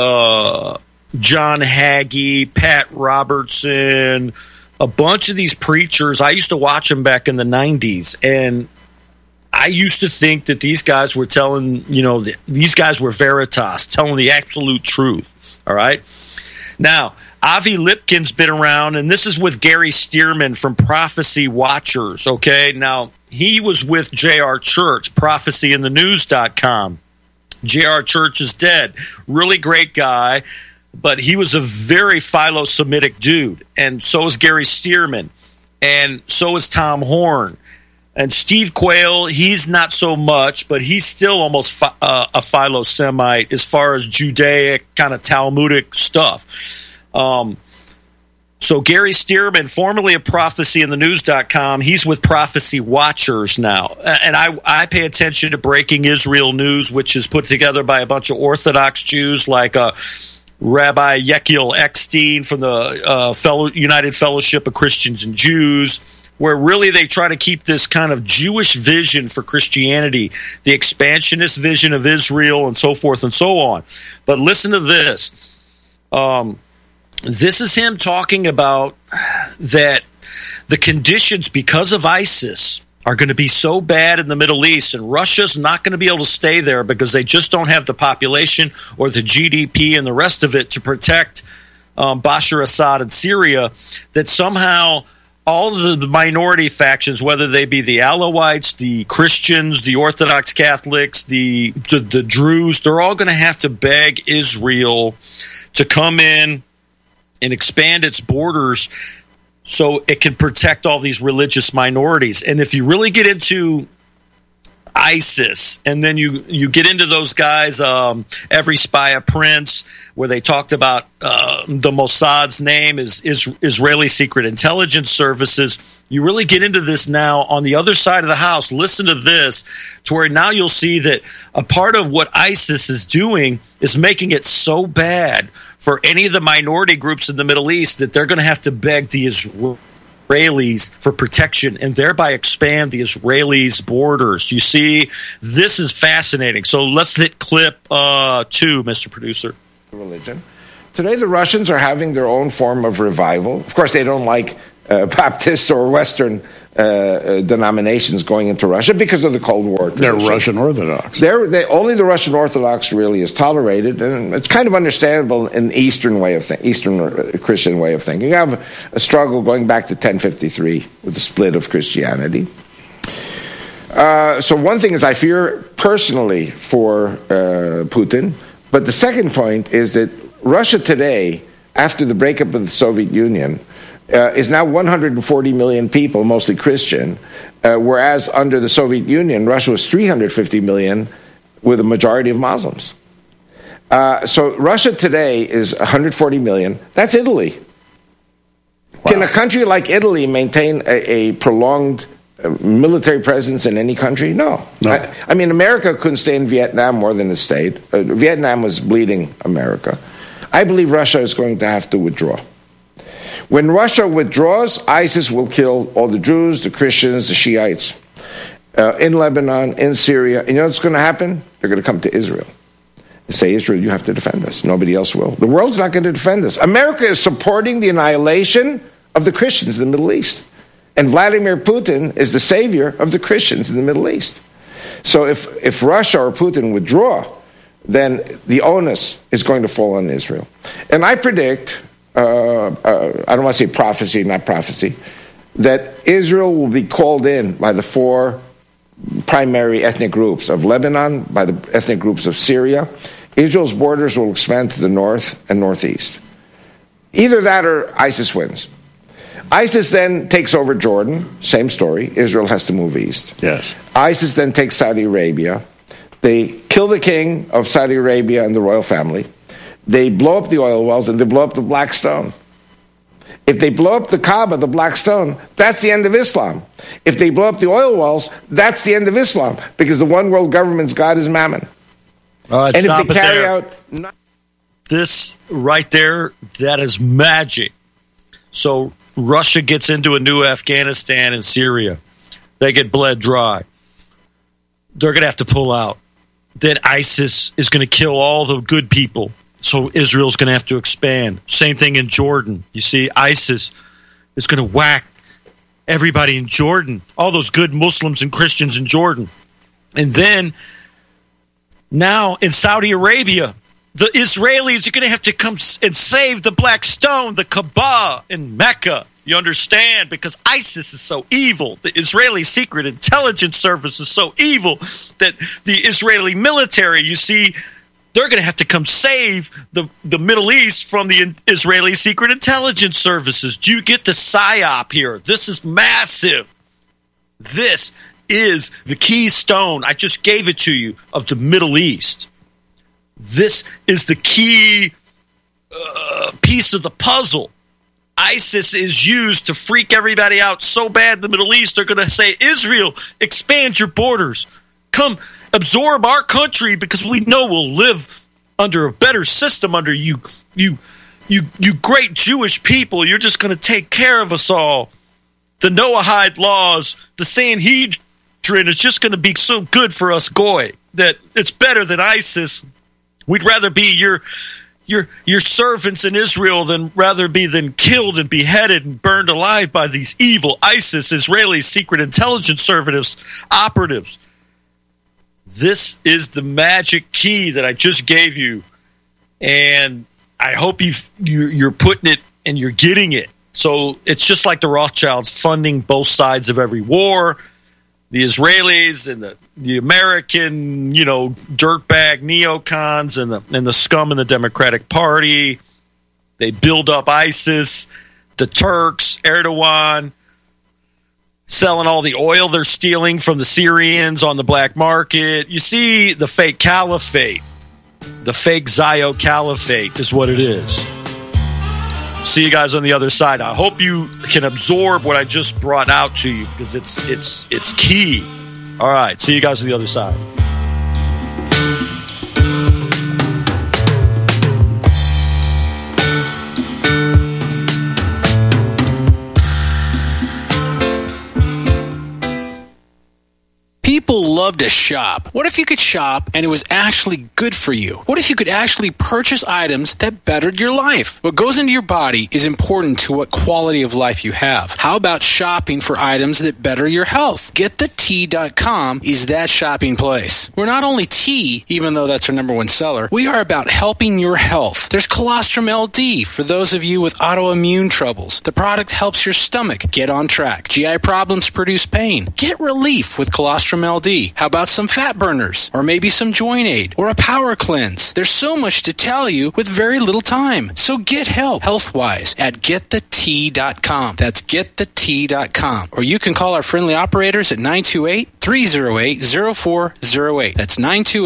John Hagee, Pat Robertson, a bunch of these preachers. I used to watch them back in the 90s, and I used to think that these guys were telling, these guys were veritas, telling the absolute truth. All right. Now, Avi Lipkin's been around, and this is with Gary Stearman from Prophecy Watchers. Okay. Now, he was with J.R. Church, prophecyinthenews.com. J.R. Church is dead. Really great guy, but he was a very philo-Semitic dude. And so is Gary Stearman. And so is Tom Horn. And Steve Quayle, he's not so much, but he's still almost a Philo-Semite as far as Judaic, kind of Talmudic stuff. So Gary Stearman, formerly of prophecyinthenews.com, he's with Prophecy Watchers now. And I pay attention to Breaking Israel News, which is put together by a bunch of Orthodox Jews like Rabbi Yechiel Eckstein from the United Fellowship of Christians and Jews, where really they try to keep this kind of Jewish vision for Christianity, the expansionist vision of Israel, and so forth and so on. But listen to this. This is him talking about that the conditions because of ISIS are going to be so bad in the Middle East, and Russia's not going to be able to stay there because they just don't have the population or the GDP and the rest of it to protect Bashar Assad in Syria, that somehow all of the minority factions, whether they be the Alawites, the Christians, the Orthodox Catholics, the Druze, they're all going to have to beg Israel to come in and expand its borders so it can protect all these religious minorities. And if you really get into ISIS, and then you get into those guys, Every Spy a Prince, where they talked about the Mossad's name is Israeli Secret Intelligence Services. You really get into this now on the other side of the house. Listen to this, to where now you'll see that a part of what ISIS is doing is making it so bad for any of the minority groups in the Middle East that they're going to have to beg the Israelis for protection and thereby expand the Israelis' borders. You see, this is fascinating. So let's hit clip 2, Mr. Producer. Religion. Today, the Russians are having their own form of revival. Of course, they don't like Baptist or Western denominations going into Russia because of the Cold War tradition. They're Russian Orthodox. Only the Russian Orthodox really is tolerated, and it's kind of understandable in the Eastern Christian way of thinking. You have a struggle going back to 1053 with the split of Christianity. So one thing is I fear personally for Putin, but the second point is that Russia today, after the breakup of the Soviet Union, is now 140 million people, mostly Christian, whereas under the Soviet Union, Russia was 350 million with a majority of Muslims. So Russia today is 140 million. That's Italy. Wow. Can a country like Italy maintain a prolonged military presence in any country? No. I mean, America couldn't stay in Vietnam more than it stayed. Vietnam was bleeding America. I believe Russia is going to have to withdraw. When Russia withdraws, ISIS will kill all the Druze, the Christians, the Shiites in Lebanon, in Syria. And you know what's going to happen? They're going to come to Israel and say, Israel, you have to defend us. Nobody else will. The world's not going to defend us. America is supporting the annihilation of the Christians in the Middle East. And Vladimir Putin is the savior of the Christians in the Middle East. So if Russia or Putin withdraw, then the onus is going to fall on Israel. And I predict, I don't want to say prophecy, not prophecy, that Israel will be called in by the 4 primary ethnic groups of Lebanon, by the ethnic groups of Syria. Israel's borders will expand to the north and northeast. Either that or ISIS wins. ISIS then takes over Jordan, same story. Israel has to move east. Yes. ISIS then takes Saudi Arabia. They kill the king of Saudi Arabia and the royal family. They blow up the oil wells and they blow up the Black Stone. If they blow up the Kaaba, the Black Stone, that's the end of Islam. If they blow up the oil wells, that's the end of Islam, because the one world government's God is Mammon. And if they carry out... This right there, that is magic. So Russia gets into a new Afghanistan and Syria. They get bled dry. They're going to have to pull out. Then ISIS is going to kill all the good people. So Israel's going to have to expand. Same thing in Jordan. You see, ISIS is going to whack everybody in Jordan, all those good Muslims and Christians in Jordan. And then now in Saudi Arabia, the Israelis are going to have to come and save the Black Stone, the Kaaba in Mecca. You understand? Because ISIS is so evil. The Israeli Secret Intelligence Service is so evil that the Israeli military, you see, they're going to have to come save the Middle East from the Israeli Secret Intelligence Services. Do you get the psyop here? This is massive. This is the keystone. I just gave it to you of the Middle East. This is the key piece of the puzzle ISIS is used to freak everybody out so bad in the Middle East, they're going to say, Israel, expand your borders. Come absorb our country because we know we'll live under a better system under you great Jewish people. You're just going to take care of us all. The Noahide laws, the Sanhedrin, it's just going to be so good for us goy that it's better than ISIS. We'd rather be your servants in Israel than killed and beheaded and burned alive by these evil ISIS, Israeli secret intelligence operatives. This is the magic key that I just gave you, and I hope you're putting it and you're getting it. So it's just like the Rothschilds funding both sides of every war. The Israelis and the American, dirtbag neocons and the scum in the Democratic Party. They build up ISIS, the Turks, Erdogan, selling all the oil they're stealing from the Syrians on the black market. You see the fake caliphate, the fake Zio caliphate is what it is. See you guys on the other side. I hope you can absorb what I just brought out to you because it's key. All right, see you guys on the other side. People love to shop. What if you could shop and it was actually good for you? What if you could actually purchase items that bettered your life? What goes into your body is important to what quality of life you have. How about shopping for items that better your health? GetTheT.com is that shopping place. We're not only tea, even though that's our number one seller, we are about helping your health. There's Colostrum LD for those of you with autoimmune troubles. The product helps your stomach get on track. GI problems produce pain. Get relief with Colostrum LD. How about some fat burners? Or maybe some joint aid? Or a power cleanse? There's so much to tell you with very little time. So get help health-wise at GetTheT.com. That's GetTheT.com. Or you can call our friendly operators at 928-308-0408. That's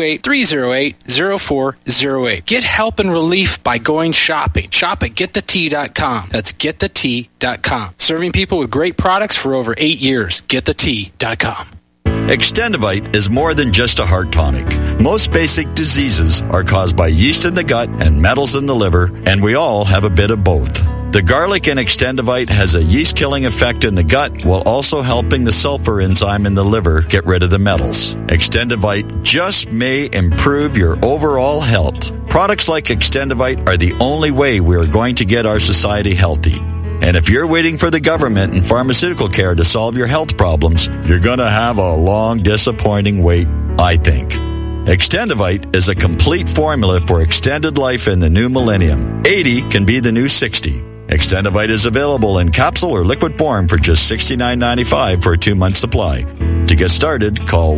928-308-0408. Get help and relief by going shopping. Shop at GetTheT.com. That's GetTheT.com. Serving people with great products for over 8 years. GetTheT.com. Extendivite is more than just a heart tonic. Most basic diseases are caused by yeast in the gut and metals in the liver, and we all have a bit of both. The garlic in Extendivite has a yeast-killing effect in the gut while also helping the sulfur enzyme in the liver get rid of the metals. Extendivite just may improve your overall health. Products like Extendivite are the only way we are going to get our society healthy. And if you're waiting for the government and pharmaceutical care to solve your health problems, you're going to have a long, disappointing wait, I think. Extendivite is a complete formula for extended life in the new millennium. 80 can be the new 60. Extendivite is available in capsule or liquid form for just $69.95 for a 2-month supply. To get started, call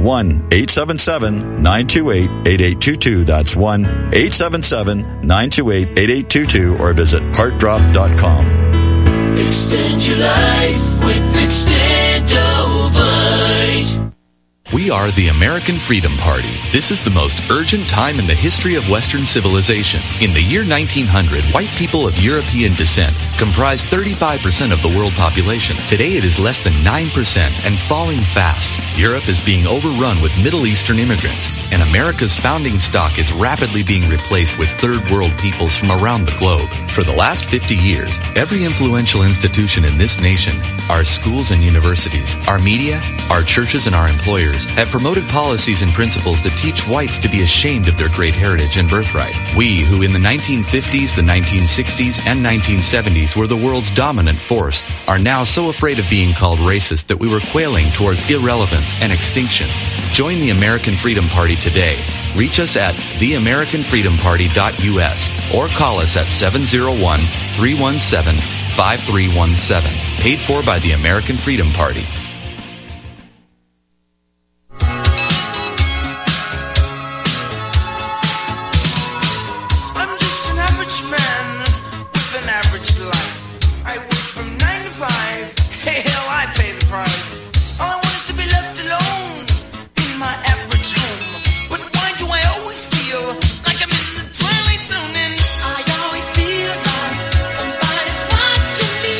1-877-928-8822. That's 1-877-928-8822 or visit heartdrop.com. Extend your life with Extendovite. We are the American Freedom Party. This is the most urgent time in the history of Western civilization. In the year 1900, white people of European descent comprised 35% of the world population. Today it is less than 9% and falling fast. Europe is being overrun with Middle Eastern immigrants, and America's founding stock is rapidly being replaced with third world peoples from around the globe. For the last 50 years, every influential institution in this nation, our schools and universities, our media, our churches, and our employers have promoted policies and principles that teach whites to be ashamed of their great heritage and birthright. We, who in the 1950s, the 1960s, and 1970s were the world's dominant force, are now so afraid of being called racist that we were quailing towards irrelevance and extinction. Join the American Freedom Party today. Reach us at theamericanfreedomparty.us or call us at 701-317-5317. Paid for by the American Freedom Party. Somebody's watching me.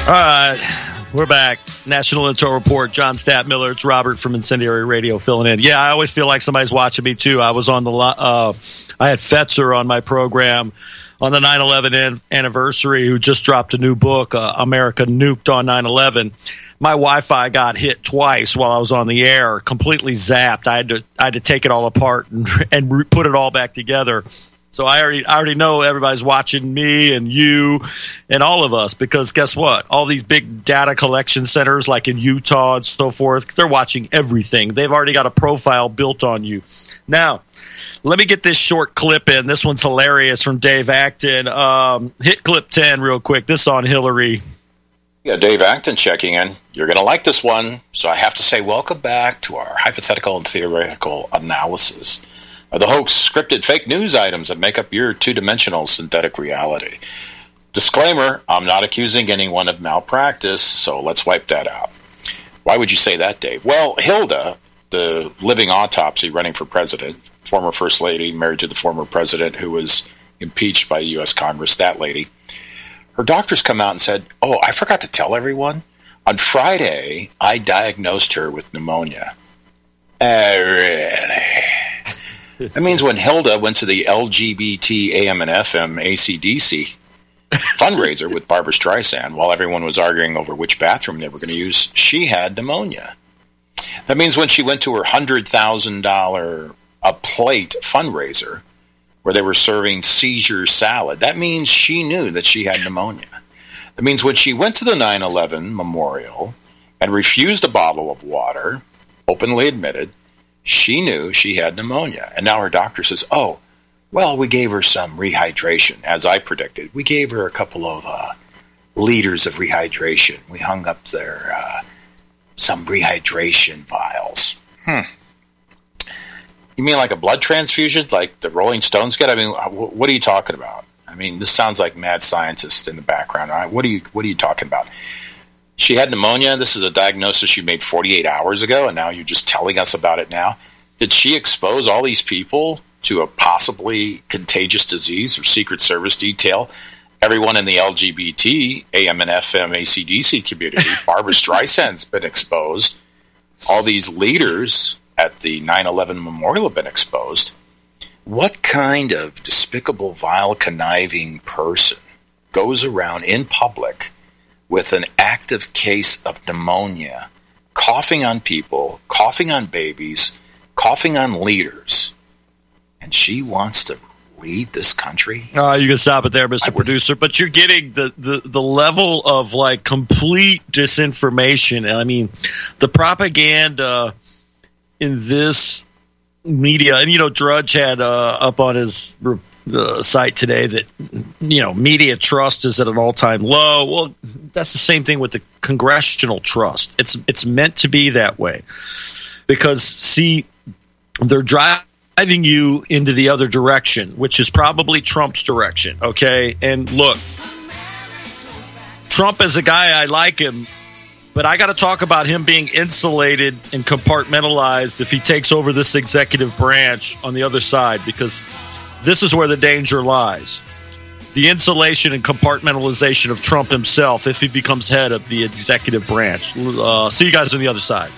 All right, we're back. National Intel Report, John Statmiller. It's Robert from Incendiary Radio filling in. Yeah, I always feel like somebody's watching me, too. I was on the I had Fetzer on my program on the 9/11 anniversary, who just dropped a new book, America Nuked on 9/11. My Wi-Fi got hit twice while I was on the air, completely zapped. I had to take it all apart and put it all back together. So I already know everybody's watching me and you and all of us, because guess what? All these big data collection centers like in Utah and so forth, they're watching everything. They've already got a profile built on you. Now, let me get this short clip in. This one's hilarious from Dave Acton. Hit clip 10 real quick. This on Hillary. Yeah, Dave Acton checking in. You're going to like this one. So I have to say welcome back to our hypothetical and theoretical analysis of the hoax, scripted fake news items that make up your two-dimensional synthetic reality. Disclaimer, I'm not accusing anyone of malpractice, so let's wipe that out. Why would you say that, Dave? Well, Hilda, the living autopsy running for president, former First Lady, married to the former president who was impeached by the U.S. Congress, that lady, her doctors come out and said, oh, I forgot to tell everyone. On Friday, I diagnosed her with pneumonia. Really? That means when Hilda went to the LGBT AM and FM AC/DC fundraiser with Barbra Streisand, while everyone was arguing over which bathroom they were going to use, she had pneumonia. That means when she went to her $100,000 a plate fundraiser where they were serving Caesar salad, that means she knew that she had pneumonia. That means when she went to the 9/11 memorial and refused a bottle of water, openly admitted, she knew she had pneumonia. And now her doctor says, oh, well, we gave her some rehydration. As I predicted, we gave her a couple of liters of rehydration. We hung up there some rehydration vials. You mean like a blood transfusion, like the Rolling Stones get? I mean, what are you talking about? I mean, this sounds like mad scientist in the background. Right? What are you talking about? She had pneumonia. This is a diagnosis you made 48 hours ago, and now you're just telling us about it now. Did she expose all these people to a possibly contagious disease or Secret Service detail? Everyone in the LGBT, AM and FM, AC/DC community, Barbra Streisand's been exposed. All these leaders at the 9/11 memorial have been exposed. What kind of despicable, vile, conniving person goes around in public with an active case of pneumonia, coughing on people, coughing on babies, coughing on leaders, and she wants to lead this country? You can stop it there, Mr. Producer. But you're getting the level of like complete disinformation. I mean, the propaganda in this media, and Drudge had up on his site today that media trust is at an all-time low. Well, that's the same thing with the congressional trust. It's meant to be that way because, see, they're driving you into the other direction, which is probably Trump's direction. Okay, and look, Trump is a guy, I like him, but I got to talk about him being insulated and compartmentalized if he takes over this executive branch on the other side, because this is where the danger lies. The insulation and compartmentalization of Trump himself if he becomes head of the executive branch. See you guys on the other side.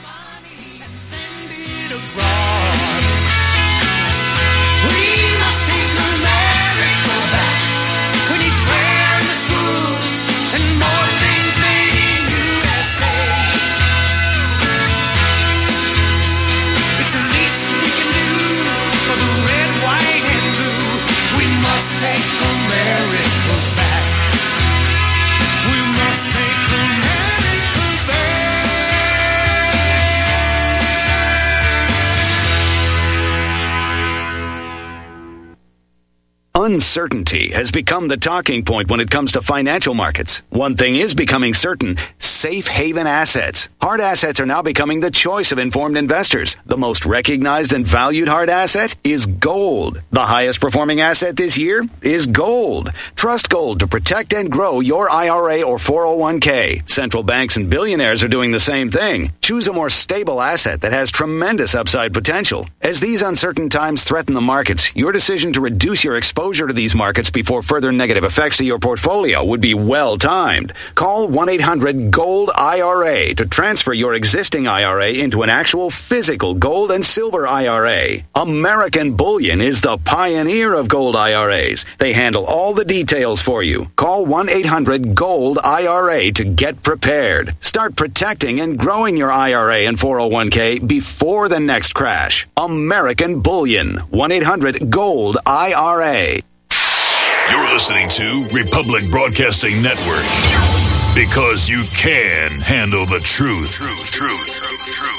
Uncertainty has become the talking point when it comes to financial markets. One thing is becoming certain: safe haven assets. Hard assets are now becoming the choice of informed investors. The most recognized and valued hard asset is gold. The highest performing asset this year is gold. Trust gold to protect and grow your IRA or 401k. Central banks and billionaires are doing the same thing. Choose a more stable asset that has tremendous upside potential. As these uncertain times threaten the markets, your decision to reduce your exposure exposure to these markets before further negative effects to your portfolio would be well timed. Call 1-800-GOLD-IRA to transfer your existing IRA into an actual physical gold and silver IRA. American Bullion is the pioneer of gold IRAs. They handle all the details for you. Call 1-800-GOLD-IRA to get prepared. Start protecting and growing your IRA and 401k before the next crash. American Bullion. 1-800-GOLD-IRA. You're listening to Republic Broadcasting Network. Because you can handle the truth. Truth.